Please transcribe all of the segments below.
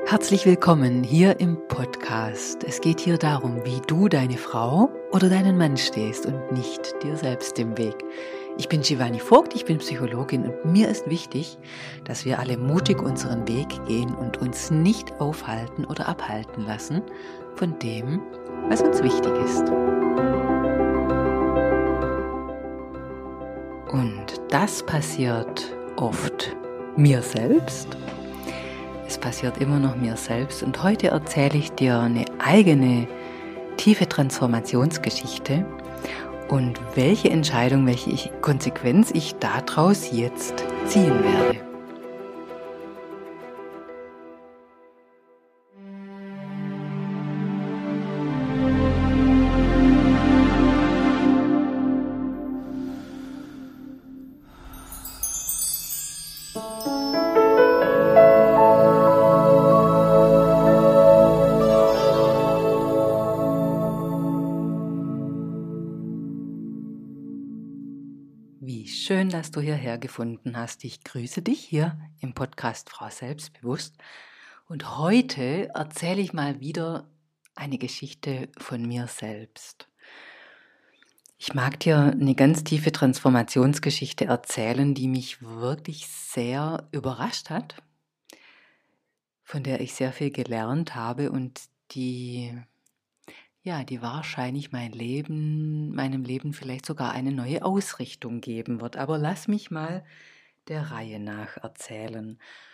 Herzlich willkommen hier im Podcast. Es geht hier darum, wie du deine Frau oder deinen Mann stehst und nicht dir selbst im Weg. Ich bin Giovanni Vogt, ich bin Psychologin und mir ist wichtig, dass wir alle mutig unseren Weg gehen und uns nicht aufhalten oder abhalten lassen von dem, was uns wichtig ist. Und das passiert oft mir selbst. Es passiert immer noch mir selbst und heute erzähle ich dir eine eigene tiefe Transformationsgeschichte und welche Entscheidung, welche Konsequenz ich daraus jetzt ziehen werde. Wie schön, dass du hierher gefunden hast. Ich grüße dich hier im Podcast Frau Selbstbewusst. Und heute erzähle ich mal wieder eine Geschichte von mir selbst. Ich mag dir eine ganz tiefe Transformationsgeschichte erzählen, die mich wirklich sehr überrascht hat, von der ich sehr viel gelernt habe und die wahrscheinlich meinem Leben vielleicht sogar eine neue Ausrichtung geben wird. Aber lass mich mal der Reihe nach erzählen.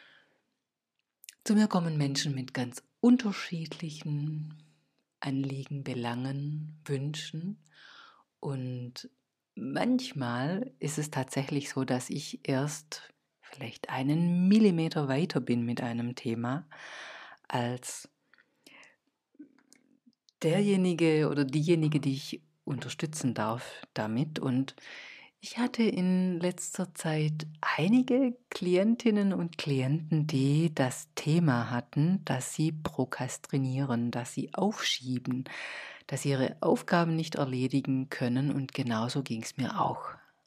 Zu mir kommen Menschen mit ganz unterschiedlichen Anliegen, Belangen, Wünschen. Und manchmal ist es tatsächlich so, dass ich erst vielleicht einen Millimeter weiter bin mit einem Thema als derjenige oder diejenige, die ich unterstützen darf damit. Und ich hatte in letzter Zeit einige Klientinnen und Klienten, die das Thema hatten, dass sie prokrastinieren, dass sie aufschieben, dass sie ihre Aufgaben nicht erledigen können. Und genauso ging es mir auch.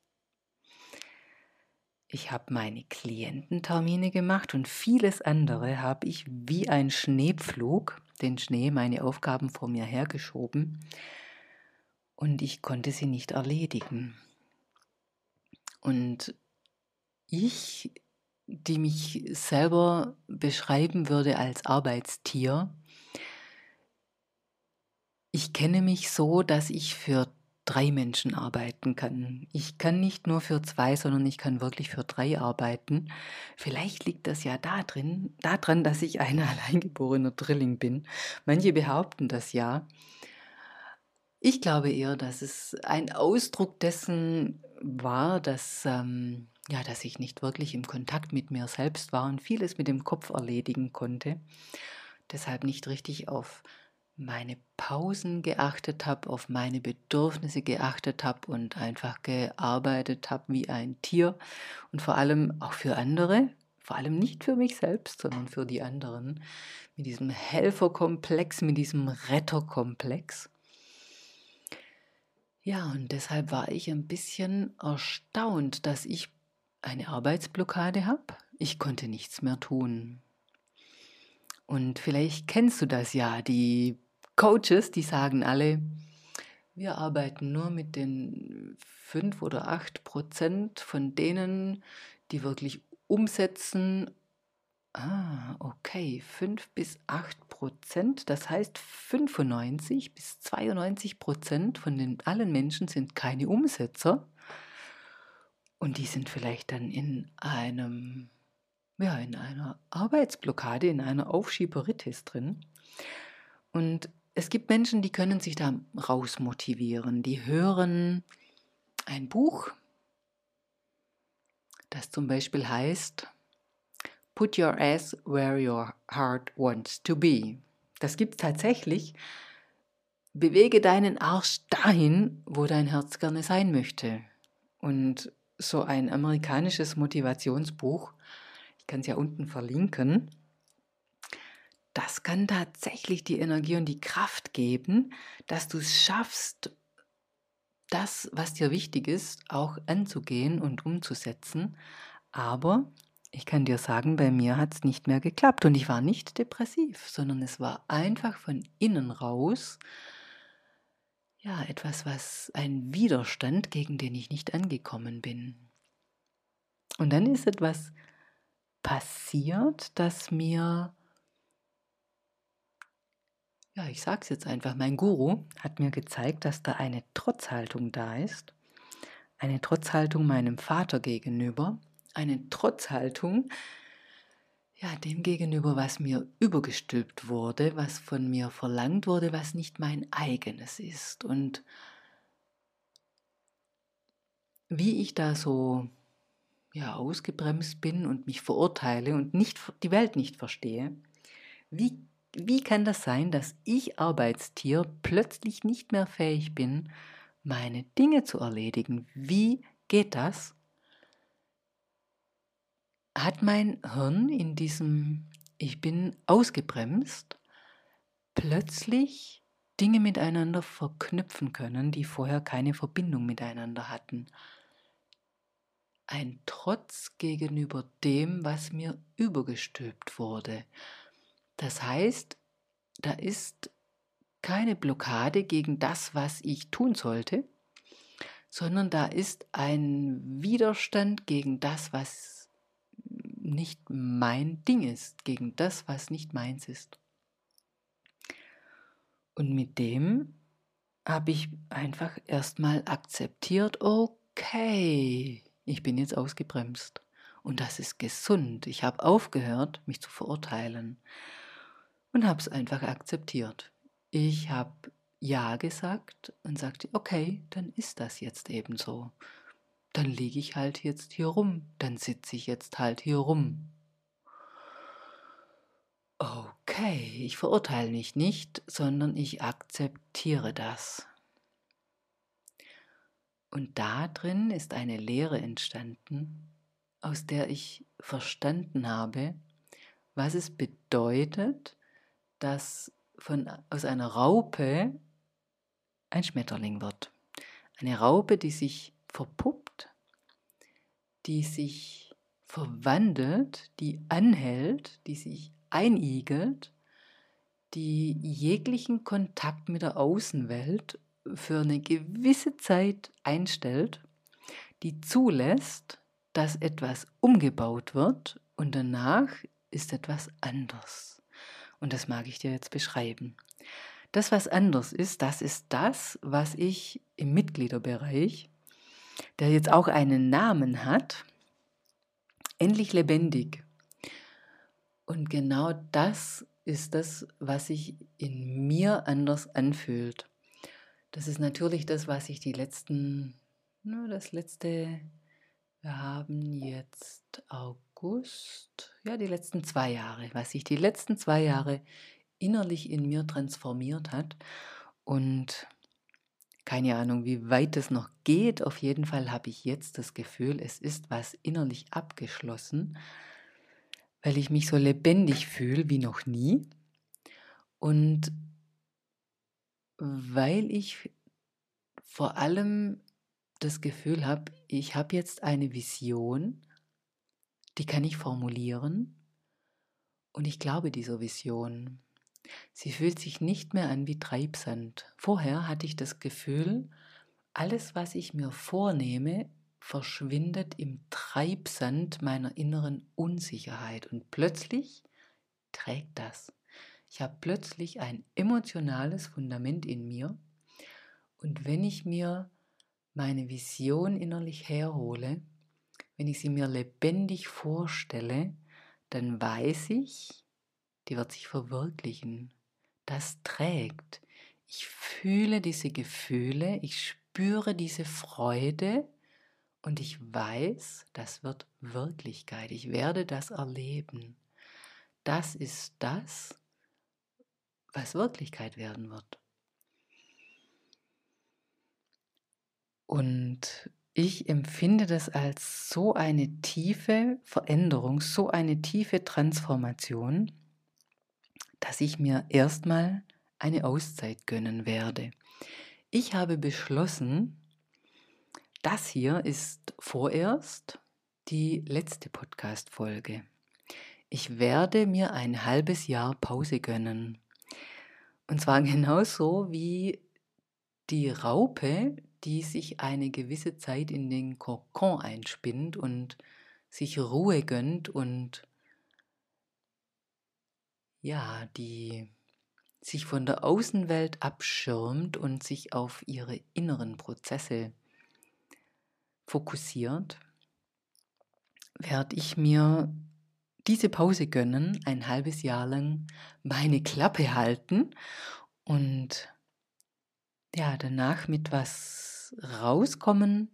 Ich habe meine Kliententermine gemacht und vieles andere habe ich wie ein Schneepflug, den Schnee, meine Aufgaben vor mir hergeschoben und ich konnte sie nicht erledigen. Und ich, die mich selber beschreiben würde als Arbeitstier, ich kenne mich so, dass ich für 3 Menschen arbeiten kann. Ich kann nicht nur für 2, sondern ich kann wirklich für 3 arbeiten. Vielleicht liegt das ja daran, dass ich ein alleingeborener Drilling bin. Manche behaupten das ja. Ich glaube eher, dass es ein Ausdruck dessen war, dass ich nicht wirklich im Kontakt mit mir selbst war und vieles mit dem Kopf erledigen konnte. Deshalb nicht richtig auf meine Pausen geachtet habe, auf meine Bedürfnisse geachtet habe und einfach gearbeitet habe wie ein Tier und vor allem auch für andere, vor allem nicht für mich selbst, sondern für die anderen, mit diesem Helferkomplex, mit diesem Retterkomplex. Ja, und deshalb war ich ein bisschen erstaunt, dass ich eine Arbeitsblockade habe. Ich konnte nichts mehr tun. Und vielleicht kennst du das ja, die Coaches, die sagen alle, wir arbeiten nur mit den 5 oder 8% von denen, die wirklich umsetzen. Okay, 5-8%, das heißt 95-92% von allen Menschen sind keine Umsetzer und die sind vielleicht dann in einer Arbeitsblockade, in einer Aufschieberitis drin. Und es gibt Menschen, die können sich da rausmotivieren. Die hören ein Buch, das zum Beispiel heißt Put your ass where your heart wants to be. Das gibt es tatsächlich. Bewege deinen Arsch dahin, wo dein Herz gerne sein möchte. Und so ein amerikanisches Motivationsbuch, ich kann es ja unten verlinken, das kann tatsächlich die Energie und die Kraft geben, dass du es schaffst, das, was dir wichtig ist, auch anzugehen und umzusetzen. Aber Ich kann dir sagen, bei mir hat es nicht mehr geklappt und ich war nicht depressiv, sondern es war einfach von innen raus, ja, etwas, was ein Widerstand, gegen den ich nicht angekommen bin. Und dann ist etwas passiert, das mir, ja, ich sag's jetzt einfach, mein Guru hat mir gezeigt, dass da eine Trotzhaltung da ist, eine Trotzhaltung meinem Vater gegenüber, eine Trotzhaltung, ja, dem gegenüber, was mir übergestülpt wurde, was von mir verlangt wurde, was nicht mein eigenes ist. Und wie ich da so, ja, ausgebremst bin und mich verurteile und nicht, die Welt nicht verstehe, wie, wie kann das sein, dass ich Arbeitstier plötzlich nicht mehr fähig bin, meine Dinge zu erledigen? Wie geht das? Hat mein Hirn in diesem, ich bin ausgebremst, plötzlich Dinge miteinander verknüpfen können, die vorher keine Verbindung miteinander hatten. Ein Trotz gegenüber dem, was mir übergestülpt wurde. Das heißt, da ist keine Blockade gegen das, was ich tun sollte, sondern da ist ein Widerstand gegen das, was nicht mein Ding ist, gegen das, was nicht meins ist. Und mit dem habe ich einfach erstmal akzeptiert, okay, ich bin jetzt ausgebremst. Und das ist gesund. Ich habe aufgehört, mich zu verurteilen und habe es einfach akzeptiert. Ich habe Ja gesagt und sagte, okay, dann ist das jetzt eben so. Dann liege ich halt jetzt hier rum, dann sitze ich jetzt halt hier rum. Okay, ich verurteile mich nicht, sondern ich akzeptiere das. Und da drin ist eine Lehre entstanden, aus der ich verstanden habe, was es bedeutet, dass aus einer Raupe ein Schmetterling wird. Eine Raupe, die sich verpuppt, die sich verwandelt, die anhält, die sich einigelt, die jeglichen Kontakt mit der Außenwelt für eine gewisse Zeit einstellt, die zulässt, dass etwas umgebaut wird und danach ist etwas anders. Und das mag ich dir jetzt beschreiben. Das, was anders ist, das, was ich im Mitgliederbereich, der jetzt auch einen Namen hat, endlich lebendig. Und genau das ist das, was sich in mir anders anfühlt. Das ist natürlich das, was ich wir haben jetzt August, ja, die letzten 2 Jahre, was sich die letzten 2 Jahre innerlich in mir transformiert hat. Und keine Ahnung, wie weit es noch geht. Auf jeden Fall habe ich jetzt das Gefühl, es ist was innerlich abgeschlossen, weil ich mich so lebendig fühle wie noch nie. Und weil ich vor allem das Gefühl habe, ich habe jetzt eine Vision, die kann ich formulieren und ich glaube dieser Vision. Sie fühlt sich nicht mehr an wie Treibsand. Vorher hatte ich das Gefühl, alles, was ich mir vornehme, verschwindet im Treibsand meiner inneren Unsicherheit und plötzlich trägt das. Ich habe plötzlich ein emotionales Fundament in mir und wenn ich mir meine Vision innerlich herhole, wenn ich sie mir lebendig vorstelle, dann weiß ich, die wird sich verwirklichen. Das trägt. Ich fühle diese Gefühle, ich spüre diese Freude und ich weiß, das wird Wirklichkeit. Ich werde das erleben. Das ist das, was Wirklichkeit werden wird. Und ich empfinde das als so eine tiefe Veränderung, so eine tiefe Transformation, dass ich mir erstmal eine Auszeit gönnen werde. Ich habe beschlossen, das hier ist vorerst die letzte Podcast-Folge. Ich werde mir ein halbes Jahr Pause gönnen. Und zwar genauso wie die Raupe, die sich eine gewisse Zeit in den Kokon einspinnt und sich Ruhe gönnt und ja, die sich von der Außenwelt abschirmt und sich auf ihre inneren Prozesse fokussiert, werde ich mir diese Pause gönnen, ein halbes Jahr lang meine Klappe halten und ja, danach mit was rauskommen,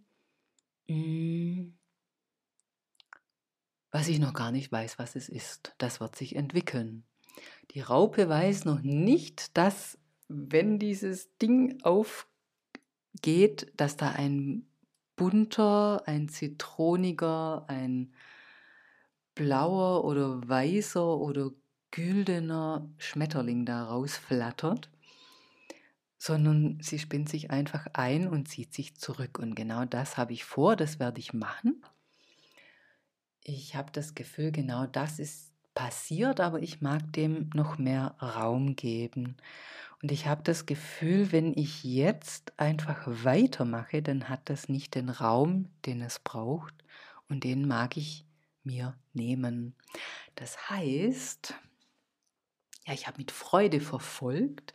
was ich noch gar nicht weiß, was es ist. Das wird sich entwickeln. Die Raupe weiß noch nicht, dass, wenn dieses Ding aufgeht, dass da ein bunter, ein zitroniger, ein blauer oder weißer oder güldener Schmetterling da rausflattert, sondern sie spinnt sich einfach ein und zieht sich zurück. Und genau das habe ich vor, das werde ich machen. Ich habe das Gefühl, genau das ist passiert, aber ich mag dem noch mehr Raum geben. Und ich habe das Gefühl, wenn ich jetzt einfach weitermache, dann hat das nicht den Raum, den es braucht, und den mag ich mir nehmen. Das heißt, ja, ich habe mit Freude verfolgt,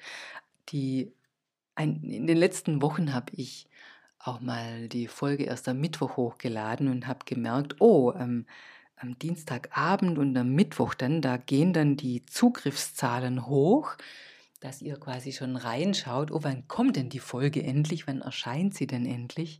in den letzten Wochen habe ich auch mal die Folge erst am Mittwoch hochgeladen und habe gemerkt, oh, am Dienstagabend und am Mittwoch dann, da gehen dann die Zugriffszahlen hoch, dass ihr quasi schon reinschaut, oh, wann kommt denn die Folge endlich, wann erscheint sie denn endlich?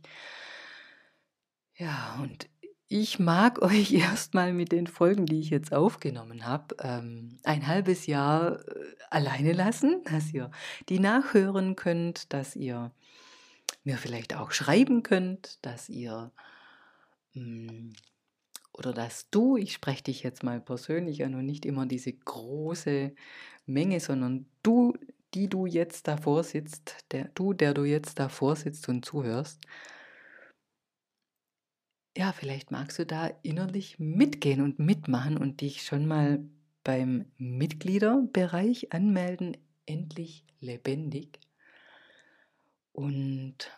Ja, und ich mag euch erstmal mit den Folgen, die ich jetzt aufgenommen habe, ein halbes Jahr alleine lassen, dass ihr die nachhören könnt, dass ihr mir vielleicht auch schreiben könnt, dass ihr oder dass du, ich spreche dich jetzt mal persönlich an und nicht immer diese große Menge, sondern du, die du jetzt davor sitzt, der du jetzt davor sitzt und zuhörst, ja, vielleicht magst du da innerlich mitgehen und mitmachen und dich schon mal beim Mitgliederbereich anmelden, endlich lebendig. Und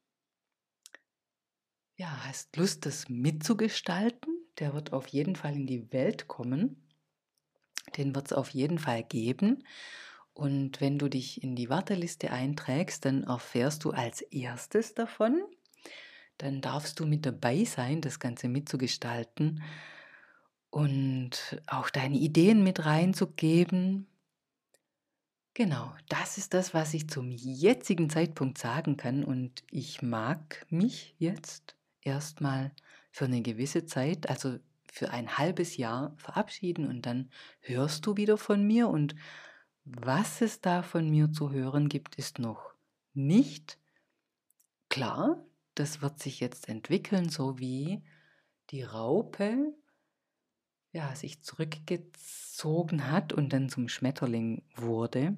ja, hast Lust, das mitzugestalten? Der wird auf jeden Fall in die Welt kommen. Den wird es auf jeden Fall geben. Und wenn du dich in die Warteliste einträgst, dann erfährst du als erstes davon. Dann darfst du mit dabei sein, das Ganze mitzugestalten und auch deine Ideen mit reinzugeben. Genau, das ist das, was ich zum jetzigen Zeitpunkt sagen kann. Und ich mag mich jetzt erstmal für eine gewisse Zeit, also für ein halbes Jahr verabschieden und dann hörst du wieder von mir. Und was es da von mir zu hören gibt, ist noch nicht klar. Das wird sich jetzt entwickeln, so wie die Raupe ja, sich zurückgezogen hat und dann zum Schmetterling wurde.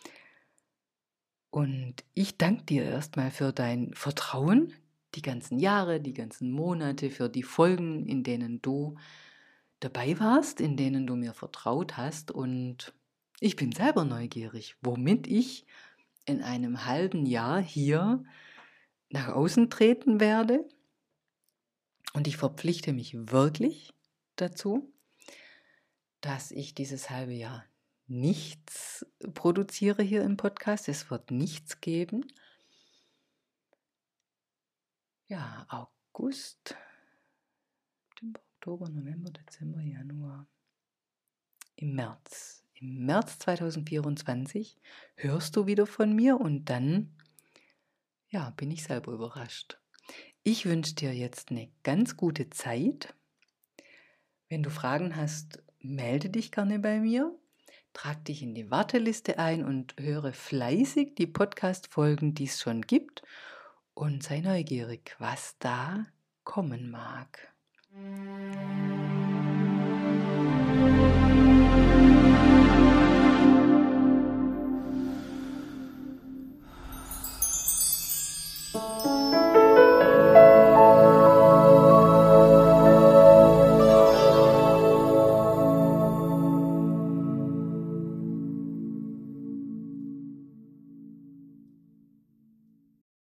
Und ich danke dir erstmal für dein Vertrauen, die ganzen Jahre, die ganzen Monate, für die Folgen, in denen du dabei warst, in denen du mir vertraut hast. Und ich bin selber neugierig, womit ich in einem halben Jahr hier nach außen treten werde. Und ich verpflichte mich wirklich dazu, dass ich dieses halbe Jahr nichts produziere hier im Podcast. Es wird nichts geben. Ja, August, September, Oktober, November, Dezember, Januar. Im März 2024 hörst du wieder von mir und dann, ja, bin ich selber überrascht. Ich wünsche dir jetzt eine ganz gute Zeit. Wenn du Fragen hast, melde dich gerne bei mir. Trag dich in die Warteliste ein und höre fleißig die Podcast-Folgen, die es schon gibt. Und sei neugierig, was da kommen mag.